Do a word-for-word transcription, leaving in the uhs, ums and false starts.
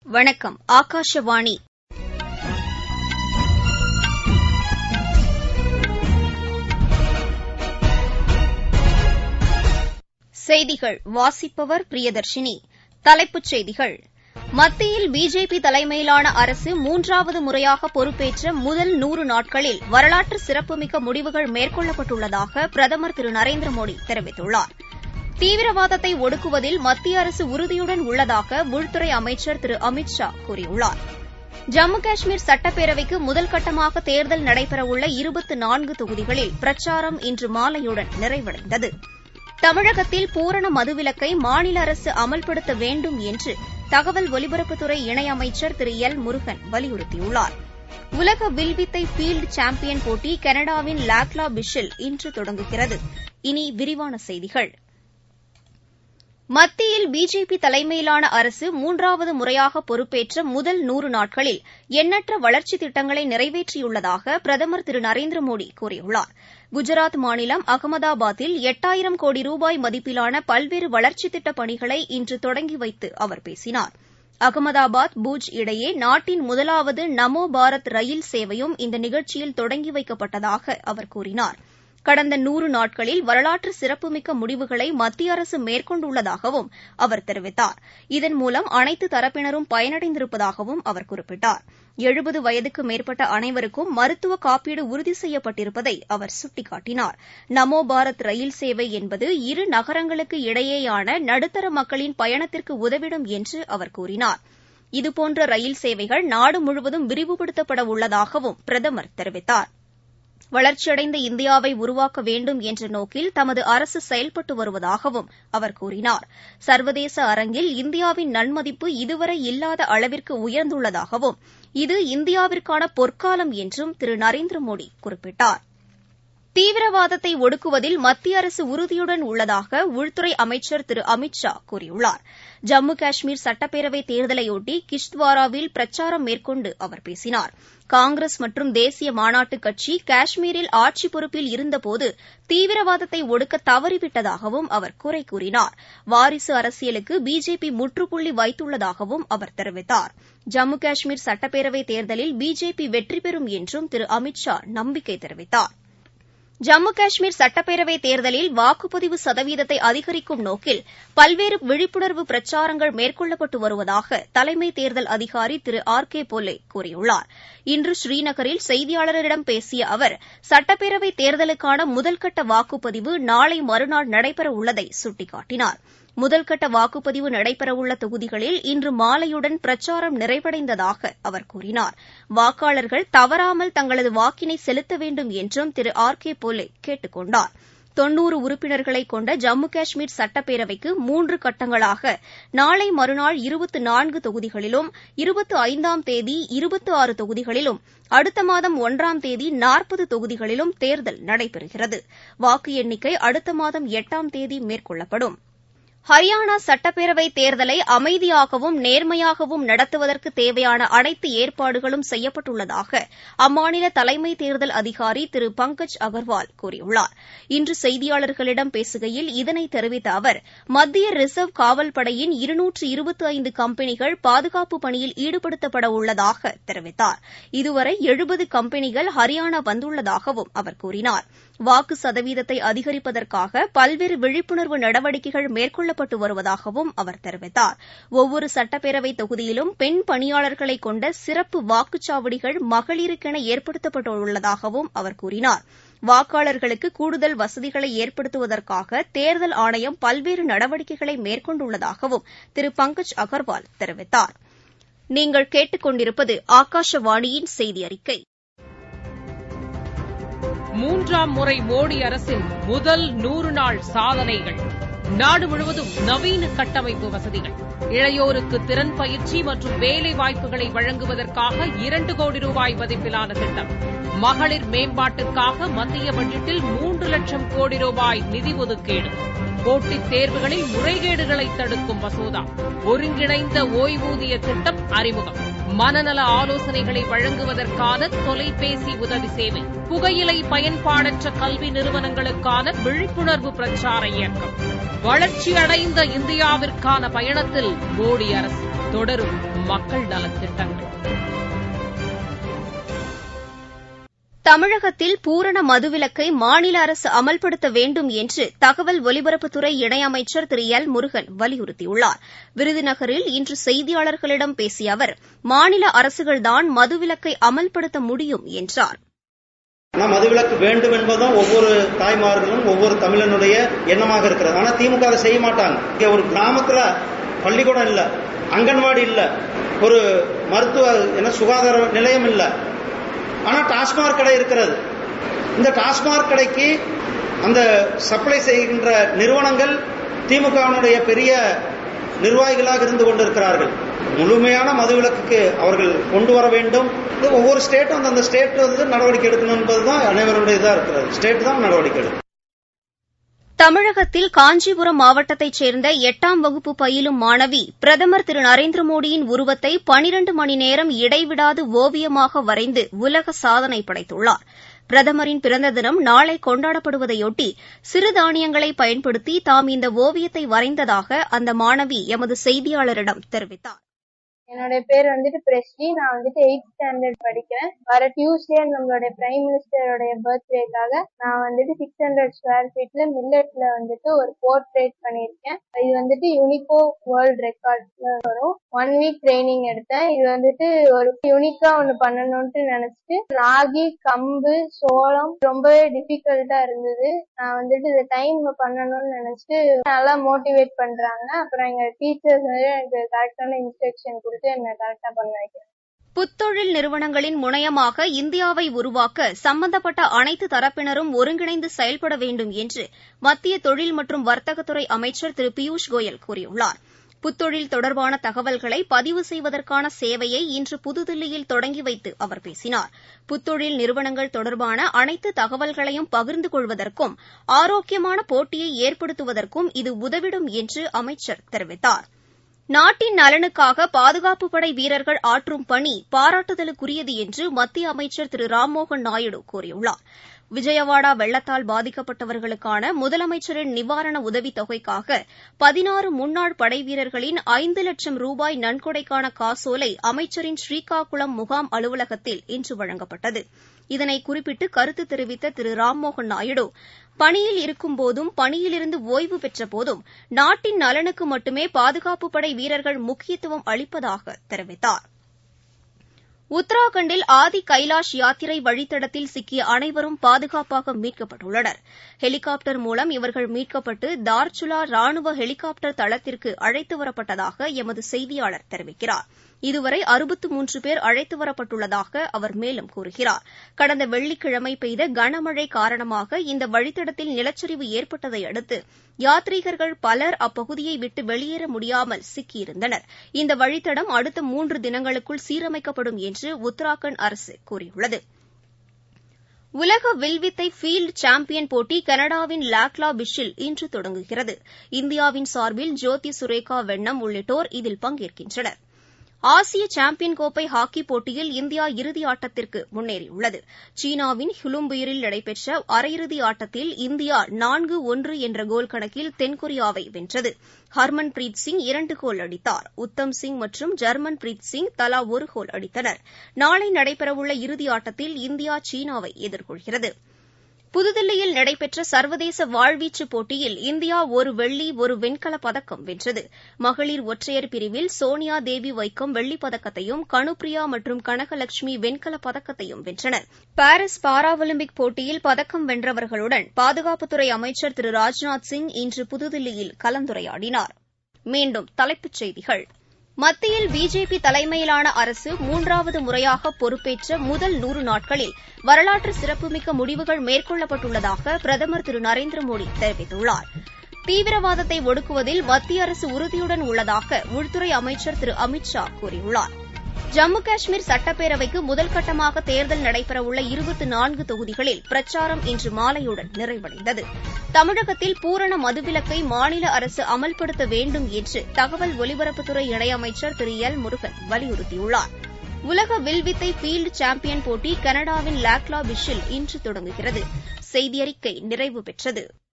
வணக்கம். ஆகாஷவாணி. செய்திகள் வாசிப்பவர் பிரியதர்ஷினி. தலைப்புச் செய்திகள்: மத்தியில் பிஜேபி தலைமையிலான அரசு மூன்றாவது முறையாக பொறுப்பேற்ற முதல் நூறு நாட்களில் வரலாற்று சிறப்புமிக்க முடிவுகள் மேற்கொள்ளப்பட்டுள்ளதாக பிரதமர் திரு நரேந்திர மோடி தெரிவித்துள்ளார். தீவிரவாதத்தை ஒடுக்குவதில் மத்திய அரசு உறுதியுடன் உள்ளதாக உள்துறை அமைச்சர் திரு அமித் ஷா கூறியுள்ளார். ஜம்மு காஷ்மீர் சட்டப்பேரவைக்கு முதல்கட்டமாக தேர்தல் நடைபெறவுள்ள இருபத்து நான்கு தொகுதிகளில் பிரச்சாரம் இன்று மாலையுடன் நிறைவடைந்தது. தமிழகத்தில் பூரண மதுவிலக்கை மாநில அரசு அமல்படுத்த வேண்டும் என்று தகவல் ஒலிபரப்புத்துறை இணையமைச்சர் திரு எல் முருகன் வலியுறுத்தியுள்ளார். உலக வில்வித்தை ஃபீல்டு சாம்பியன் போட்டி கனடாவின் லாக்லா பிஷ்ஷில் இன்று தொடங்குகிறது. இனி விரிவான செய்திகள். மத்தியில் பிஜேபி தலைமையிலான அரசு மூன்றாவது முறையாக பொறுப்பேற்ற முதல் நூறு நாட்களில் எண்ணற்ற வளர்ச்சித் திட்டங்களை நிறைவேற்றியுள்ளதாக பிரதமர் திரு நரேந்திர மோடி கூறியுள்ளார். குஜராத் மாநிலம் அகமதாபாத்தில் எட்டாயிரம் கோடி ரூபாய் மதிப்பிலான பல்வேறு வளர்ச்சித் திட்டப் பணிகளை இன்று தொடங்கி வைத்து அவர் பேசினார். அகமதாபாத் பூஜ் இடையே நாட்டின் முதலாவது நமோ பாரத் ரயில் சேவையும் இந்த நிகழ்ச்சியில் தொடங்கி வைக்கப்பட்டதாக அவர் கூறினார். கடந்த நூறு நாட்களில் வரலாற்று சிறப்புமிக்க முடிவுகளை மத்திய அரசு மேற்கொண்டுள்ளதாகவும் அவர் தெரிவித்தார். இதன் மூலம் அனைத்து தரப்பினரும் பயனடைந்திருப்பதாகவும் அவர் குறிப்பிட்டார். எழுபது வயதுக்கு மேற்பட்ட அனைவருக்கும் மருத்துவ காப்பீடு உறுதி செய்யப்பட்டிருப்பதை அவர் சுட்டிக்காட்டினார். நமோ பாரத் ரயில் சேவை என்பது இரு நகரங்களுக்கு இடையேயான நடுத்தர மக்களின் பயணத்திற்கு உதவிடும் என்று அவர் கூறினார். இதுபோன்ற ரயில் சேவைகள் நாடு முழுவதும் விரிவுபடுத்தப்பட உள்ளதாகவும் பிரதமர் தெரிவித்தார். வளர்ச்சியடைந்த இந்தியாவை உருவாக்க வேண்டும் என்ற நோக்கில் தமது அரசு செயல்பட்டு வருவதாகவும் அவர் கூறினார். சர்வதேச அரங்கில் இந்தியாவின் நன்மதிப்பு இதுவரை இல்லாத அளவிற்கு உயர்ந்துள்ளதாகவும் இது இந்தியாவிற்கான பொற்காலம் என்றும் திரு நரேந்திர மோடி குறிப்பிட்டார். தீவிரவாதத்தை ஒடுக்குவதில் மத்திய அரசு உறுதியுடன் உள்ளதாக உள்துறை அமைச்சர் திரு அமித் ஷா கூறியுள்ளார். ஜம்மு காஷ்மீர் சட்டப்பேரவைத் தேர்தலையொட்டி கிஷ்த்வாராவில் பிரச்சாரம் மேற்கொண்டு அவர் பேசினார். காங்கிரஸ் மற்றும் தேசிய மாநாட்டுக் கட்சி காஷ்மீரில் ஆட்சி பொறுப்பில் இருந்தபோது தீவிரவாதத்தை ஒடுக்க தவறிவிட்டதாகவும் அவர் குறை கூறினார். வாரிசு அரசியலுக்கு பிஜேபி முற்றுப்புள்ளி வைத்துள்ளதாகவும் அவர் தெரிவித்தார். ஜம்மு காஷ்மீர் சட்டப்பேரவைத் தேர்தலில் பிஜேபி வெற்றி பெறும் என்றும் திரு அமித் ஷா நம்பிக்கை தெரிவித்தார். ஜம்மு காஷ்மீர் சட்டப்பேரவைத் தேர்தலில் வாக்குப்பதிவு சதவீதத்தை அதிகரிக்கும் நோக்கில் பல்வேறு விழிப்புணர்வு பிரச்சாரங்கள் மேற்கொள்ளப்பட்டு வருவதாக தலைமை தேர்தல் அதிகாரி திரு ஆர் கே போலே கூறியுள்ளார். இன்று ஸ்ரீநகரில் செய்தியாளர்களிடம் பேசிய அவர் சட்டப்பேரவைத் தேர்தலுக்கான முதல்கட்ட வாக்குப்பதிவு நாளை மறுநாள் நடைபெறவுள்ளதை சுட்டிக்காட்டினார். முதல்கட்ட வாக்குப்பதிவு நடைபெறவுள்ள தொகுதிகளில் இன்று மாலையுடன் பிரச்சாரம் நிறைவடைந்ததாக அவர் கூறினார். வாக்காளர்கள் தவறாமல் தங்களது வாக்கினை செலுத்த வேண்டும் என்றும் திரு ஆர் கே போலே கேட்டுக் கொண்டார். தொன்னூறு உறுப்பினர்களை கொண்ட ஜம்மு காஷ்மீர் சட்டப்பேரவைக்கு மூன்று கட்டங்களாக நாளை மறுநாள் இருபத்து நான்கு தொகுதிகளிலும் இருபத்து ஐந்தாம் தேதி இருபத்து ஆறு தொகுதிகளிலும் அடுத்த மாதம் ஒன்றாம் தேதி நாற்பது தொகுதிகளிலும் தேர்தல் நடைபெறுகிறது. வாக்கு எண்ணிக்கை அடுத்த மாதம் எட்டாம் தேதி மேற்கொள்ளப்படும். ஹரியானா சட்டப்பேரவைத் தேர்தலை அமைதியாகவும் நேர்மையாகவும் நடத்துவதற்கு தேவையான அனைத்து ஏற்பாடுகளும் செய்யப்பட்டுள்ளதாக அம்மாநில தலைமை தேர்தல் அதிகாரி திரு பங்கஜ் அகர்வால் கூறியுள்ளார். இன்று செய்தியாளர்களிடம் பேசுகையில் இதனை தெரிவித்த அவர் மத்திய ரிசர்வ் காவல்படையின் இருநூற்று இருபத்தி ஐந்து கம்பெனிகள் பாதுகாப்பு பணியில் ஈடுபடுத்தப்பட உள்ளதாக தெரிவித்தார். இதுவரை எழுபது கம்பெனிகள் ஹரியானா வந்துள்ளதாகவும் அவர் கூறினார். வாக்கு சதவீதத்தை அதிகரிப்பதற்காக பல்வேறு விழிப்புணர்வு நடவடிக்கைகள் மேற்கொள்ளப்பட்டு வருவதாகவும் அவர் தெரிவித்தார். ஒவ்வொரு சட்டப்பேரவைத் தொகுதியிலும் பெண் பணியாளர்களை கொண்ட சிறப்பு வாக்குச்சாவடிகள் மகளிருக்கென ஏற்படுத்தப்பட்டுள்ளதாகவும் அவர் கூறினார். வாக்காளர்களுக்கு கூடுதல் வசதிகளை ஏற்படுத்துவதற்காக தேர்தல் ஆணையம் பல்வேறு நடவடிக்கைகளை மேற்கொண்டுள்ளதாகவும் திரு பங்கஜ் அகர்வால் தெரிவித்தார். நீங்கள் கேட்டுக் கொண்டிருப்பது ஆகாஷவாணியின் செய்தி அறிக்கை. மூன்றாம் முறை மோடி அரசின் முதல் நூறு நாள் சாதனைகள். நாடு முழுவதும் நவீன கட்டமைப்பு வசதிகள், இளையோருக்கு திறன் பயிற்சி மற்றும் வேலை வாய்ப்புகளை வழங்குவதற்காக இரண்டு கோடி ரூபாய் மதிப்பிலான திட்டம், மகளிர் மேம்பாட்டுக்காக மத்திய பட்ஜெட்டில் மூன்று லட்சம் கோடி ரூபாய் நிதி ஒதுக்கீடு, போட்டித் தேர்வுகளில் முறைகேடுகளை தடுக்கும் மசோதா, ஒருங்கிணைந்த ஓய்வூதிய திட்டம் அறிமுகம், மனநல ஆலோசனைகளை வழங்குவதற்கான தொலைபேசி உதவி சேவை, புகையிலை பயன்பாடற்ற கல்வி நிறுவனங்களுக்கான விழிப்புணர்வு பிரச்சார இயக்கம். வளர்ச்சியடைந்த இந்தியாவிற்கான பயணத்தில் மோடி அரசு தொடரும் மக்கள் நலத் திட்டங்கள். தமிழகத்தில் பூரண மதுவிலக்கை மாநில அரசு அமல்படுத்த வேண்டும் என்று தகவல் ஒலிபரப்புத்துறை இணையமைச்சர் திரு எல் முருகன் வலியுறுத்தியுள்ளார். விருதுநகரில் இன்று செய்தியாளர்களிடம் பேசிய அவர், மாநில அரசுகள்தான் மதுவிலக்கை அமல்படுத்த முடியும் என்றார். மதுவிலக்கு வேண்டும் என்பதும் ஒவ்வொரு தாய்மார்களும் ஒவ்வொரு தமிழனுடைய எண்ணமாக இருக்கிறது. ஆனா திமுக அதை செய்ய மாட்டாங்க. இங்க ஒரு கிராமத்துல பள்ளிக்கூடம் இல்ல, அங்கன்வாடி இல்ல, ஒரு மருத்துவ என்ன சுகாதார நிலையம் இல்ல, ஆனா டாஸ்மாக் கடை இருக்கிறது. இந்த டாஸ்மாக் கடைக்கு அந்த சப்ளை செய்கின்ற நிறுவனங்கள் திமுகவினுடைய பெரிய நிர்வாகிகளாக இருந்து கொண்டிருக்கிறார்கள். முழுமையான மதுவிலக்குக்கு அவர்கள் கொண்டு வர வேண்டும். ஒவ்வொரு ஸ்டேட்டும் அந்த ஸ்டேட் வந்து நடவடிக்கை எடுக்கணும் என்பதுதான் அனைவருடைய இதா இருக்கிறது. ஸ்டேட் தான் நடவடிக்கை எடுக்கும். தமிழகத்தில் காஞ்சிபுரம் மாவட்டத்தைச் சேர்ந்த எட்டாம் வகுப்பு பயிலும் மாணவி பிரதமர் திரு நரேந்திர மோடியின் உருவத்தை பனிரண்டு மணி நேரம் இடைவிடாது ஓவியமாக வரைந்து உலக சாதனை படைத்துள்ளார். பிரதமரின் பிறந்த தினம் நாளை கொண்டாடப்படுவதையொட்டி சிறுதானியங்களை பயன்படுத்தி தாம் இந்த ஓவியத்தை வரைந்ததாக அந்த மாணவி எமது செய்தியாளரிடம் தெரிவித்தார். என்னுடைய பேர் வந்துட்டு பிரஸ்ரீ. நான் வந்துட்டு எயிட் ஸ்டாண்டர்ட் படிக்கிறேன். வர டியூஸ்டே நம்மளுடைய பிரைம் மினிஸ்டருடைய பர்த்டேக்காக நான் வந்துட்டு சிக்ஸ் ஹண்ட்ரட் ஸ்கொயர் ஃபீட்ல மில்லட்ல வந்துட்டு ஒரு போர்ட்ரேட் பண்ணியிருக்கேன். இது வந்துட்டு யூனிகோ வேர்ல்ட் ரெக்கார்ட்ல வரும். ஒன் வீக் ட்ரைனிங் எடுத்தேன். இது வந்துட்டு ஒரு யூனிக்கா ஒண்ணு பண்ணணும்னு நினைச்சிட்டு ராகி, கம்பு, சோளம் ரொம்பவே டிஃபிகல்ட்டா இருந்தது. நான் வந்துட்டு இந்த டைம் பண்ணணும்னு நினைச்சிட்டு நல்லா மோட்டிவேட் பண்றாங்க. அப்புறம் எங்க டீச்சர்ஸ் வந்து எனக்கு கரெக்டான இன்ஸ்ட்ரக்ஷன் கொடுத்து என்ன கரெக்டா பண்ண வைக்கிறேன். புத்தொழில் நிறுவனங்களின் முனையமாக இந்தியாவை உருவாக்க சம்பந்தப்பட்ட அனைத்து தரப்பினரும் ஒருங்கிணைந்து செயல்பட வேண்டும் என்று மத்திய தொழில் மற்றும் வர்த்தகத்துறை அமைச்சர் திரு பியூஷ் கோயல் கூறியுள்ளார். புத்தொழில் தொடர்பான தகவல்களை பதிவு செய்வதற்கான சேவையை இன்று புதுதில்லியில் தொடங்கி வைத்து அவர் பேசினார். புத்தொழில் நிறுவனங்கள் தொடர்பான அனைத்து தகவல்களையும் பகிர்ந்து கொள்வதற்கும் ஆரோக்கியமான போட்டியை ஏற்படுத்துவதற்கும் இது உதவிடும் என்று அமைச்சர் தெரிவித்தார். நாட்டின் நலனுக்காக பாதுகாப்புப் படை வீரர்கள் ஆற்றும் பணி பாராட்டுதலுக்குரியது என்று மத்திய அமைச்சர் திரு ராம்மோகன் நாயுடு கூறியுள்ளார். விஜயவாடா வெள்ளத்தால் பாதிக்கப்பட்டவர்களுக்கான முதலமைச்சரின் நிவாரண உதவித் தொகைக்காக பதினாறு முன்னாள் படைவீரர்களின் ஐந்து லட்சம் ரூபாய் நன்கொடைக்கான காசோலை அமைச்சரின் ஸ்ரீகாகுளம் முகாம் அலுவலகத்தில் இன்று வழங்கப்பட்டது. இதனை குறிப்பிட்டு கருத்து தெரிவித்த திரு ராம்மோகன் நாயுடு, பணியில் இருக்கும்போதும் பணியிலிருந்து ஓய்வு பெற்றபோதும் நாட்டின் நலனுக்கு மட்டுமே பாதுகாப்புப் படை வீரர்கள் முக்கியத்துவம் அளிப்பதாக தெரிவித்தார். உத்தராகண்டில் ஆதி கைலாஷ் யாத்திரை வழித்தடத்தில் சிக்கிய அனைவரும் பாதுகாப்பாக மீட்கப்பட்டுள்ளனர். ஹெலிகாப்டர் மூலம் இவர்கள் மீட்கப்பட்டு தார்ச்சுலா ராணுவ ஹெலிகாப்டர் தளத்திற்கு அழைத்து வரப்பட்டதாக எமது செய்தியாளர் தெரிவிக்கிறார். இதுவரை அறுபத்து மூன்று பேர் அழைத்து வரப்பட்டுள்ளதாக அவர் மேலும் கூறுகிறார். கடந்த வெள்ளிக்கிழமை பெய்த கனமழை காரணமாக இந்த வழித்தடத்தில் நிலச்சரிவு ஏற்பட்டதை அடுத்து யாத்ரீகர்கள் பலர் அப்பகுதியை விட்டு வெளியேற முடியாமல் சிக்கியிருந்தனர். இந்த வழித்தடம் அடுத்த மூன்று தினங்களுக்குள் சீரமைக்கப்படும் என்று உத்தராகண்ட் அரசு கூறியுள்ளது. உலக வில்வித்தை ஃபீல்டு சாம்பியன் போட்டி கனடாவின் லாக்லா பிஷ்ஷில் இன்று தொடங்குகிறது. இந்தியாவின் சார்பில் ஜோதி சுரேகா வெண்ணம் உள்ளிட்டோர் இதில் பங்கேற்கின்றனர். ஆசிய சாம்பியன் கோப்பை ஹாக்கிப் போட்டியில் இந்தியா இறுதி ஆட்டத்திற்கு முன்னேறியுள்ளது. சீனாவின் ஹுலும்புயரில் நடைபெற்ற அரையிறுதி ஆட்டத்தில் இந்தியா நான்கு ஒன்று என்ற கோல் கணக்கில் தென்கொரியாவை வென்றது. ஹர்மன் பிரீத் சிங் இரண்டு கோல் அடித்தார். உத்தம் சிங் மற்றும் ஜர்மன் பிரீத் சிங் தலா ஒரு கோல் அடித்தனர். நாளை நடைபெறவுள்ள இறுதி ஆட்டத்தில் இந்தியா சீனாவை எதிர்கொள்கிறது. புதுதில்லியில் நடைபெற்ற சர்வதேச வாழ்வீச்சுப் போட்டியில் இந்தியா ஒரு வெள்ளி ஒரு வெண்கலப் பதக்கம் வென்றது. மகளிர் ஒற்றையர் பிரிவில் சோனியா தேவி வைக்கம் வெள்ளிப் பதக்கத்தையும் கனுப்ரியா மற்றும் கனகலட்சுமி வெண்கலப் பதக்கத்தையும் வென்றனர். பாரிஸ் பாரா ஒலிம்பிக் போட்டியில் பதக்கம் வென்றவர்களுடன் பாதுகாப்புத்துறை அமைச்சர் திரு ராஜ்நாத் சிங் இன்று புதுதில்லியில் கலந்துரையாடினார். மீண்டும் தலைப்புச் செய்திகள். மத்தியில் பிஜேபி தலைமையிலான அரசு மூன்றாவது முறையாக பொறுப்பேற்ற முதல் நூறு நாட்களில் வரலாற்று சிறப்புமிக்க முடிவுகள் மேற்கொள்ளப்பட்டுள்ளதாக பிரதமர் திரு நரேந்திர மோடி தெரிவித்துள்ளார். தீவிரவாதத்தை ஒடுக்குவதில் மத்திய அரசு உறுதியுடன் உள்ளதாக உள்துறை அமைச்சர் திரு அமித் ஷா கூறியுள்ளார். ஜம்மு காஷ்மீர் சட்டப்பேரவைக்கு முதல் கட்டமாக தேர்தல் நடைபெறவுள்ள இருபத்தி நான்கு தொகுதிகளில் பிரச்சாரம் இன்று மாலையுடன் நிறைவடைந்தது. தமிழகத்தில் பூரண மதுவிலக்கை மாநில அரசு அமல்படுத்த வேண்டும் என்று தகவல் ஒலிபரப்புத்துறை இணையமைச்சர் திரு எல் முருகன் வலியுறுத்தியுள்ளார். உலக வில்வித்தை ஃபீல்டு சாம்பியன் போட்டி கனடாவின் லாக்லா பிஷ்ஷில் இன்று தொடங்குகிறது. செய்தியறிக்கை நிறைவு பெற்றது.